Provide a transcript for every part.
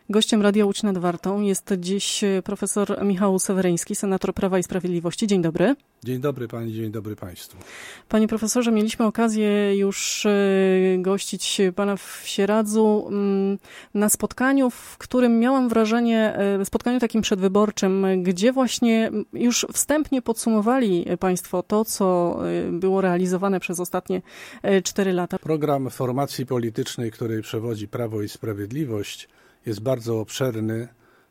Gościem Radia Łódź nad Wartą jest dziś profesor Michał Seweryński, senator Prawa i Sprawiedliwości. Dzień dobry. Dzień dobry pani, dzień dobry państwu. Panie profesorze, mieliśmy okazję już gościć pana w Sieradzu na spotkaniu, w którym miałam wrażenie, spotkaniu takim przedwyborczym, gdzie właśnie już wstępnie podsumowali państwo to, co było realizowane przez ostatnie 4 lata. Program formacji politycznej, której przewodzi Prawo i Sprawiedliwość, jest bardzo obszerny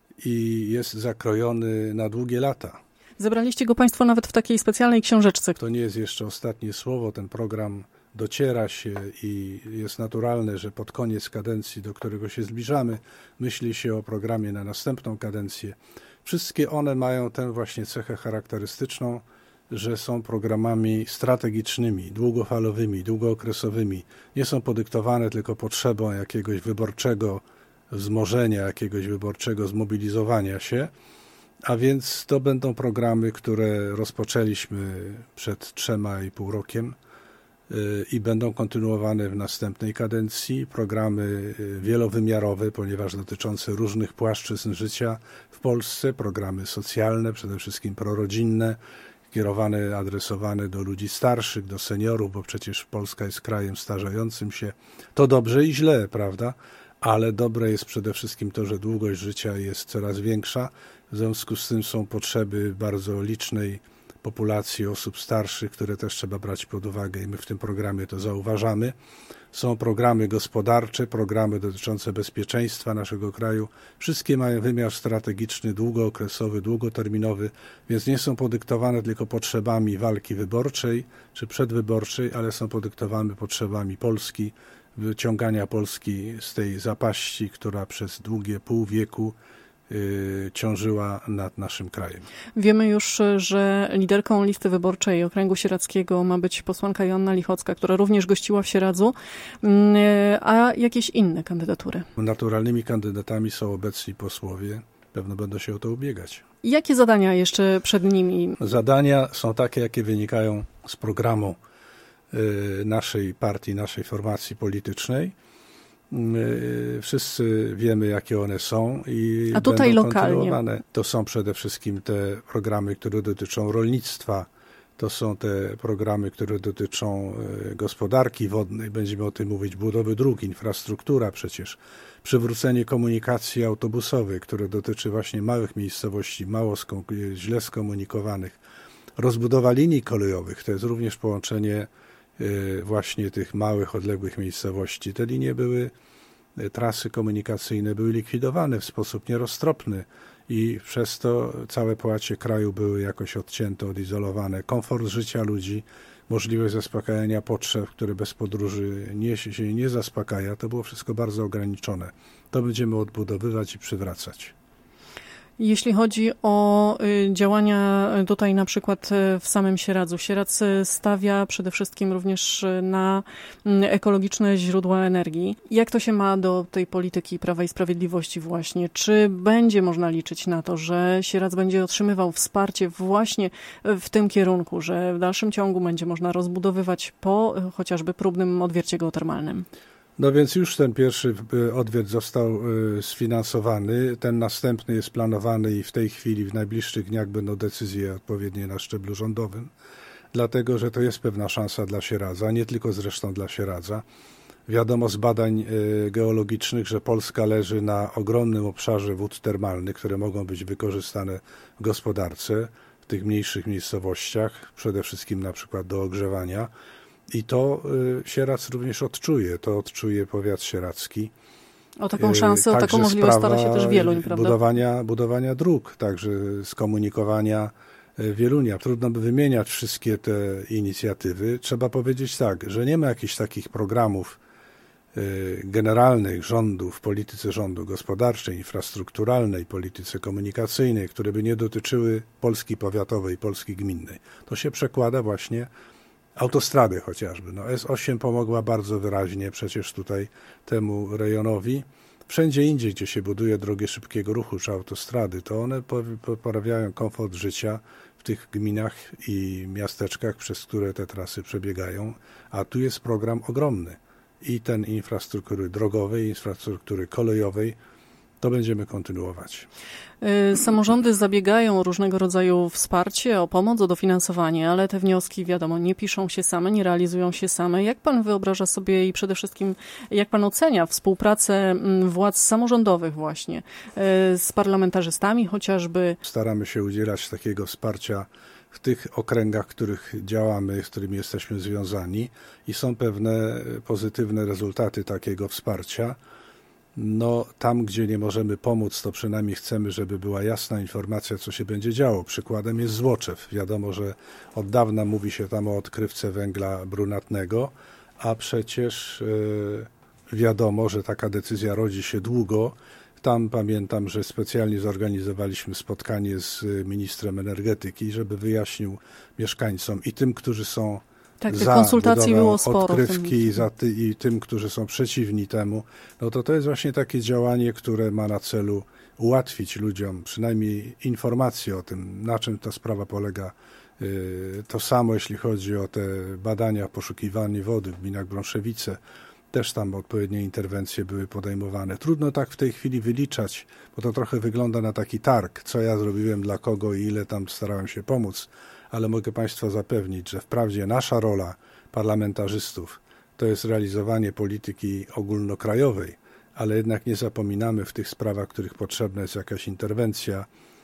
i jest zakrojony na długie lata. Zebraliście go państwo nawet w takiej specjalnej książeczce. To nie jest jeszcze ostatnie słowo. Ten program dociera się i jest naturalne, że pod koniec kadencji, do którego się zbliżamy, myśli się o programie na następną kadencję. Wszystkie one mają tę właśnie cechę charakterystyczną, że są programami strategicznymi, długofalowymi, długookresowymi. Nie są podyktowane tylko potrzebą jakiegoś wyborczego wzmożenia, jakiegoś wyborczego zmobilizowania się, a więc to będą programy, które rozpoczęliśmy przed 3,5 rokiem i będą kontynuowane w następnej kadencji. Programy wielowymiarowe, ponieważ dotyczące różnych płaszczyzn życia w Polsce, programy socjalne, przede wszystkim prorodzinne, kierowane, adresowane do ludzi starszych, do seniorów, bo przecież Polska jest krajem starzejącym się. To dobrze i źle, prawda? Ale dobre jest przede wszystkim to, że długość życia jest coraz większa. W związku z tym są potrzeby bardzo licznej populacji osób starszych, które też trzeba brać pod uwagę i my w tym programie to zauważamy. Są programy gospodarcze, programy dotyczące bezpieczeństwa naszego kraju. Wszystkie mają wymiar strategiczny, długookresowy, długoterminowy, więc nie są podyktowane tylko potrzebami walki wyborczej czy przedwyborczej, ale są podyktowane potrzebami Polski, wyciągania Polski z tej zapaści, która przez długie pół wieku ciążyła nad naszym krajem. Wiemy już, że liderką listy wyborczej Okręgu Sieradzkiego ma być posłanka Joanna Lichocka, która również gościła w Sieradzu, a jakieś inne kandydatury? Naturalnymi kandydatami są obecni posłowie. Pewno będą się o to ubiegać. Jakie zadania jeszcze przed nimi? Zadania są takie, jakie wynikają z programu naszej partii, naszej formacji politycznej. Wszyscy wiemy, jakie one są i a tutaj będą lokalnie kontynuowane. To są przede wszystkim te programy, które dotyczą rolnictwa, to są te programy, które dotyczą gospodarki wodnej, będziemy o tym mówić, budowy dróg, infrastruktura przecież, przywrócenie komunikacji autobusowej, które dotyczy właśnie małych miejscowości, źle skomunikowanych, rozbudowa linii kolejowych, to jest również połączenie właśnie tych małych, odległych miejscowości. Te linie trasy komunikacyjne były likwidowane w sposób nieroztropny i przez to całe połacie kraju były jakoś odcięte, odizolowane. Komfort życia ludzi, możliwość zaspokajania potrzeb, które bez podróży się nie zaspokaja, to było wszystko bardzo ograniczone. To będziemy odbudowywać i przywracać. Jeśli chodzi o działania tutaj na przykład w samym Sieradzu, Sieradz stawia przede wszystkim również na ekologiczne źródła energii. Jak to się ma do tej polityki Prawa i Sprawiedliwości właśnie? Czy będzie można liczyć na to, że Sieradz będzie otrzymywał wsparcie właśnie w tym kierunku, że w dalszym ciągu będzie można rozbudowywać po chociażby próbnym odwiercie geotermalnym? No więc już ten pierwszy odwiert został sfinansowany, ten następny jest planowany i w tej chwili, w najbliższych dniach będą decyzje odpowiednie na szczeblu rządowym, dlatego że to jest pewna szansa dla Sieradza, nie tylko zresztą dla Sieradza. Wiadomo z badań geologicznych, że Polska leży na ogromnym obszarze wód termalnych, które mogą być wykorzystane w gospodarce, w tych mniejszych miejscowościach, przede wszystkim na przykład do ogrzewania. I to Sieradz również odczuje, to odczuje powiat sieradzki. O taką szansę, o taką możliwość stara się też Wieluń, prawda? Budowania dróg, także skomunikowania Wielunia. Trudno by wymieniać wszystkie te inicjatywy. Trzeba powiedzieć tak, że nie ma jakichś takich programów generalnych rządu, w polityce rządu gospodarczej, infrastrukturalnej, polityce komunikacyjnej, które by nie dotyczyły Polski powiatowej, Polski gminnej. To się przekłada właśnie autostrady chociażby. No S8 pomogła bardzo wyraźnie przecież tutaj temu rejonowi. Wszędzie indziej, gdzie się buduje drogi szybkiego ruchu czy autostrady, to one poprawiają komfort życia w tych gminach i miasteczkach, przez które te trasy przebiegają, a tu jest program ogromny. I ten infrastruktury drogowej, infrastruktury kolejowej, to będziemy kontynuować. Samorządy zabiegają o różnego rodzaju wsparcie, o pomoc, o dofinansowanie, ale te wnioski, wiadomo, nie piszą się same, nie realizują się same. Jak pan wyobraża sobie i przede wszystkim jak pan ocenia współpracę władz samorządowych właśnie z parlamentarzystami chociażby? Staramy się udzielać takiego wsparcia w tych okręgach, w których działamy, z którymi jesteśmy związani i są pewne pozytywne rezultaty takiego wsparcia. No, tam, gdzie nie możemy pomóc, to przynajmniej chcemy, żeby była jasna informacja, co się będzie działo. Przykładem jest Złoczew. Wiadomo, że od dawna mówi się tam o odkrywce węgla brunatnego, a przecież wiadomo, że taka decyzja rodzi się długo. Tam pamiętam, że specjalnie zorganizowaliśmy spotkanie z ministrem energetyki, żeby wyjaśnił mieszkańcom i tym, którzy są za konsultacji było sporo odkrywki i tym, którzy są przeciwni temu, no to jest właśnie takie działanie, które ma na celu ułatwić ludziom przynajmniej informację o tym, na czym ta sprawa polega. To samo, jeśli chodzi o te badania, poszukiwanie wody w gminach Brąszewice, też tam odpowiednie interwencje były podejmowane. Trudno tak w tej chwili wyliczać, bo to trochę wygląda na taki targ, co ja zrobiłem dla kogo i ile tam starałem się pomóc, ale mogę Państwa zapewnić, że wprawdzie nasza rola parlamentarzystów to jest realizowanie polityki ogólnokrajowej, ale jednak nie zapominamy w tych sprawach, w których potrzebna jest jakaś interwencja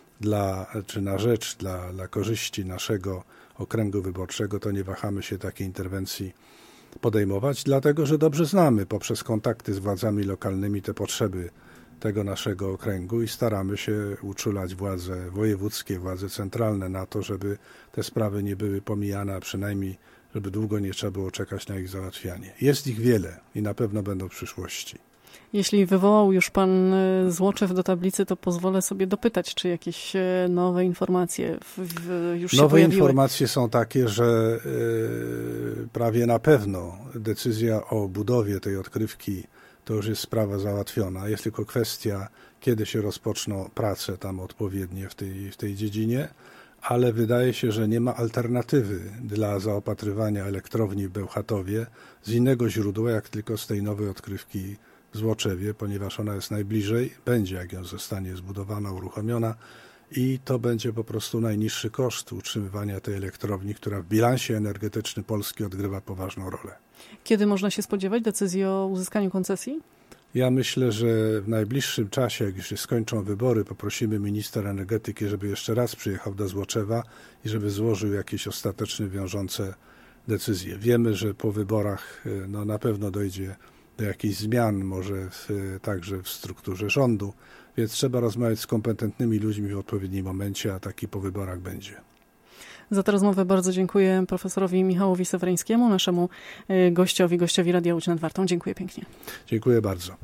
dla korzyści naszego okręgu wyborczego, to nie wahamy się takiej interwencji podejmować, dlatego że dobrze znamy poprzez kontakty z władzami lokalnymi te potrzeby tego naszego okręgu i staramy się uczulać władze wojewódzkie, władze centralne na to, żeby te sprawy nie były pomijane, a przynajmniej żeby długo nie trzeba było czekać na ich załatwianie. Jest ich wiele i na pewno będą w przyszłości. Jeśli wywołał już pan Złoczew do tablicy, to pozwolę sobie dopytać, czy jakieś nowe informacje już się pojawiły? Nowe informacje są takie, że prawie na pewno decyzja o budowie tej odkrywki to już jest sprawa załatwiona. Jest tylko kwestia, kiedy się rozpoczną prace tam odpowiednie w tej dziedzinie, ale wydaje się, że nie ma alternatywy dla zaopatrywania elektrowni w Bełchatowie z innego źródła, jak tylko z tej nowej odkrywki w Złoczewie, ponieważ ona jest najbliżej, będzie, jak ją zostanie zbudowana, uruchomiona i to będzie po prostu najniższy koszt utrzymywania tej elektrowni, która w bilansie energetycznym Polski odgrywa poważną rolę. Kiedy można się spodziewać decyzji o uzyskaniu koncesji? Ja myślę, że w najbliższym czasie, jak już się skończą wybory, poprosimy ministra energetyki, żeby jeszcze raz przyjechał do Złoczewa i żeby złożył jakieś ostateczne, wiążące decyzje. Wiemy, że po wyborach na pewno dojdzie do jakichś zmian, może także w strukturze rządu, więc trzeba rozmawiać z kompetentnymi ludźmi w odpowiednim momencie, a taki po wyborach będzie. Za tę rozmowę bardzo dziękuję profesorowi Michałowi Sewreńskiemu, naszemu gościowi Radia Łódź nad Wartą. Dziękuję pięknie. Dziękuję bardzo.